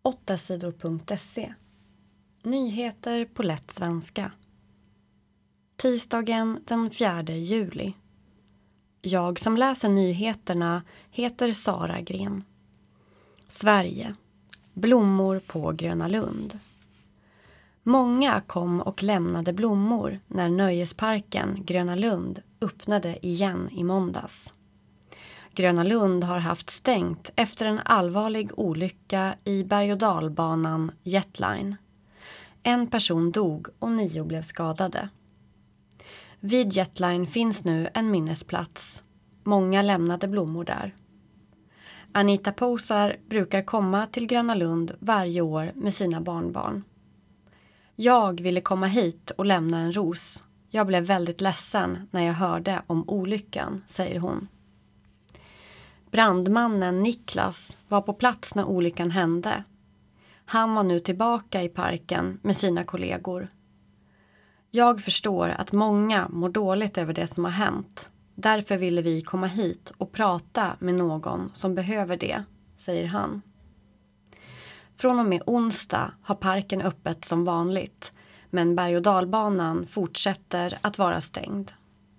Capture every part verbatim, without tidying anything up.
åtta sidor punkt se. Nyheter på lätt svenska. Tisdagen den fjärde juli. Jag som läser nyheterna heter Sara Gren. Sverige. Blommor på Gröna Lund. Många kom och lämnade blommor när nöjesparken Gröna Lund öppnade igen i måndags. Gröna Lund har haft stängt efter en allvarlig olycka i berg- och dalbanan Jetline. En person dog och nio blev skadade. Vid Jetline finns nu en minnesplats. Många lämnade blommor där. Anita Posar brukar komma till Gröna Lund varje år med sina barnbarn. Jag ville komma hit och lämna en ros. Jag blev väldigt ledsen när jag hörde om olyckan, säger hon. Brandmannen Niklas var på plats när olyckan hände. Han var nu tillbaka i parken med sina kollegor. Jag förstår att många mår dåligt över det som har hänt. Därför ville vi komma hit och prata med någon som behöver det, säger han. Från och med onsdag har parken öppet som vanligt, men berg- och dalbanan fortsätter att vara stängd.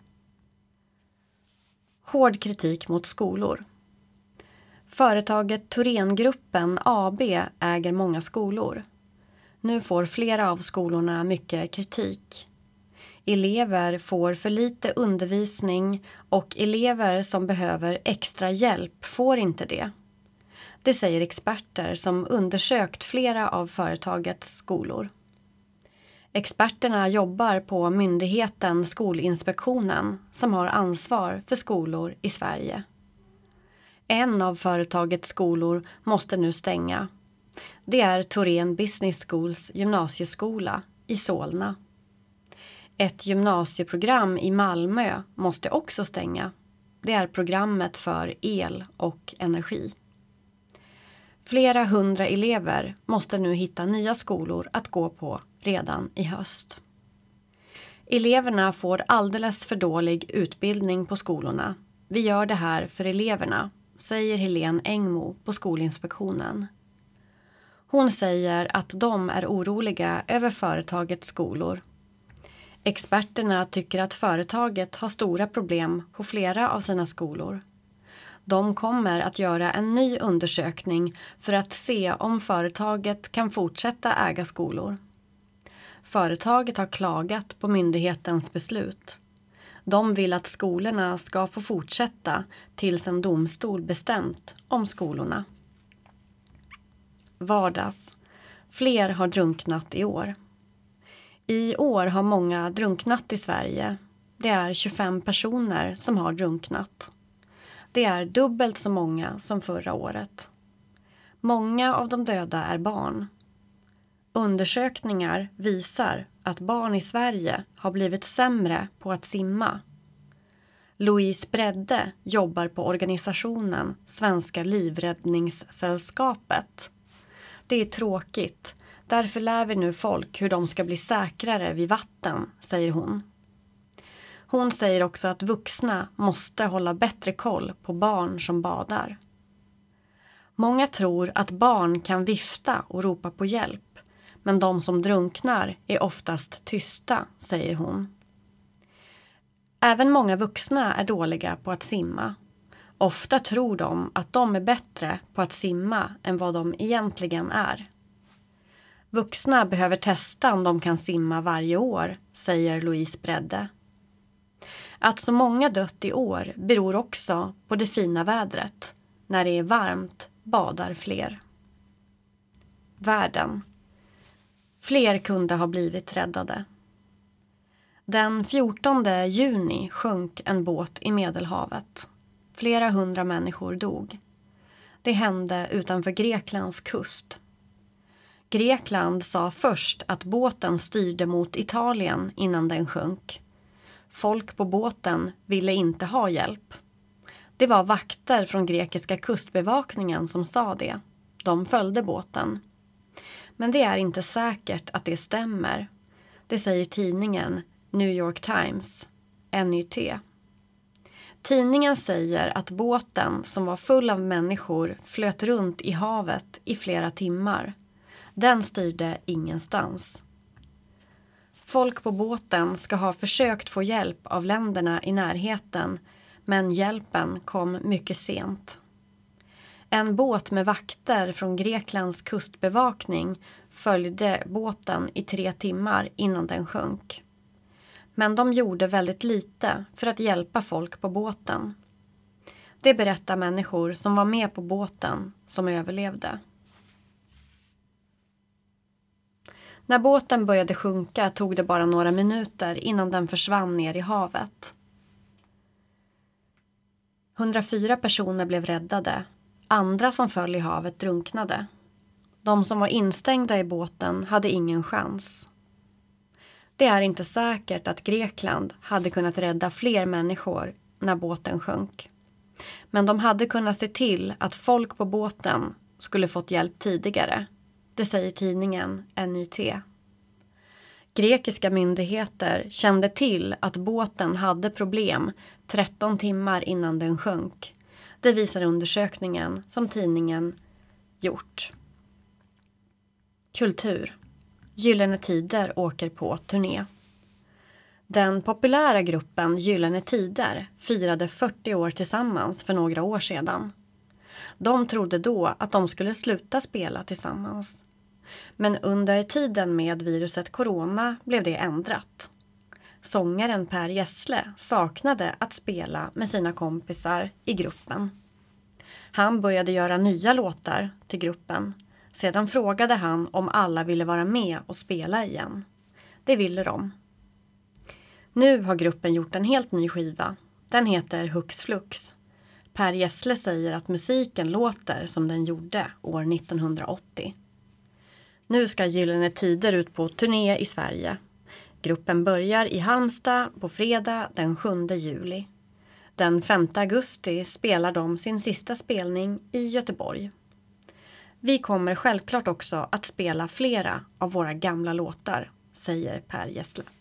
Hård kritik mot skolor. Företaget Thorengruppen A B äger många skolor. Nu får flera av skolorna mycket kritik. Elever får för lite undervisning och elever som behöver extra hjälp får inte det. Det säger experter som undersökt flera av företagets skolor. Experterna jobbar på myndigheten Skolinspektionen som har ansvar för skolor i Sverige. En av företagets skolor måste nu stänga. Det är Thoren Business Schools gymnasieskola i Solna. Ett gymnasieprogram i Malmö måste också stänga. Det är programmet för el och energi. Flera hundra elever måste nu hitta nya skolor att gå på redan i höst. Eleverna får alldeles för dålig utbildning på skolorna. Vi gör det här för eleverna, säger Helene Engmo på Skolinspektionen. Hon säger att de är oroliga över företagets skolor. Experterna tycker att företaget har stora problem på flera av sina skolor. De kommer att göra en ny undersökning för att se om företaget kan fortsätta äga skolor. Företaget har klagat på myndighetens beslut. De vill att skolorna ska få fortsätta tills en domstol bestämt om skolorna. Vardags. Fler har drunknat i år. I år har många drunknat i Sverige. Det är tjugofem personer som har drunknat. Det är dubbelt så många som förra året. Många av de döda är barn. Undersökningar visar att barn i Sverige har blivit sämre på att simma. Louise Bredde jobbar på organisationen Svenska livräddningssällskapet. Det är tråkigt. Därför lär vi nu folk hur de ska bli säkrare vid vatten, säger hon. Hon säger också att vuxna måste hålla bättre koll på barn som badar. Många tror att barn kan vifta och ropa på hjälp, men de som drunknar är oftast tysta, säger hon. Även många vuxna är dåliga på att simma. Ofta tror de att de är bättre på att simma än vad de egentligen är. Vuxna behöver testa om de kan simma varje år, säger Louise Bredde. Att så många dött i år beror också på det fina vädret. När det är varmt badar fler. Världen. Fler kunde ha blivit räddade. Den fjortonde juni sjönk en båt i Medelhavet. Flera hundra människor dog. Det hände utanför Greklands kust. Grekland sa först att båten styrde mot Italien innan den sjönk. Folk på båten ville inte ha hjälp. Det var vakter från grekiska kustbevakningen som sa det. De följde båten. Men det är inte säkert att det stämmer. Det säger tidningen New York Times, N Y T. Tidningen säger att båten som var full av människor flöt runt i havet i flera timmar. Den styrde ingenstans. Folk på båten ska ha försökt få hjälp av länderna i närheten, men hjälpen kom mycket sent. En båt med vakter från Greklands kustbevakning följde båten i tre timmar innan den sjönk. Men de gjorde väldigt lite för att hjälpa folk på båten. Det berättar människor som var med på båten som överlevde. När båten började sjunka tog det bara några minuter innan den försvann ner i havet. hundrafyra personer blev räddade. Andra som föll i havet drunknade. De som var instängda i båten hade ingen chans. Det är inte säkert att Grekland hade kunnat rädda fler människor när båten sjönk. Men de hade kunnat se till att folk på båten skulle fått hjälp tidigare. Det säger tidningen N Y T. Grekiska myndigheter kände till att båten hade problem tretton timmar innan den sjönk. Det visar undersökningen som tidningen gjort. Kultur. Gyllene Tider åker på turné. Den populära gruppen Gyllene Tider firade fyrtio år tillsammans för några år sedan. De trodde då att de skulle sluta spela tillsammans. Men under tiden med viruset corona blev det ändrat. Sångaren Per Gessle saknade att spela med sina kompisar i gruppen. Han började göra nya låtar till gruppen. Sedan frågade han om alla ville vara med och spela igen. Det ville de. Nu har gruppen gjort en helt ny skiva. Den heter Hux Flux. Per Gessle säger att musiken låter som den gjorde år nittonhundraåttio. Nu ska Gyllene Tider ut på turné i Sverige. Gruppen börjar i Halmstad på fredag den sjunde juli. Den femte augusti spelar de sin sista spelning i Göteborg. Vi kommer självklart också att spela flera av våra gamla låtar, säger Per Gessle.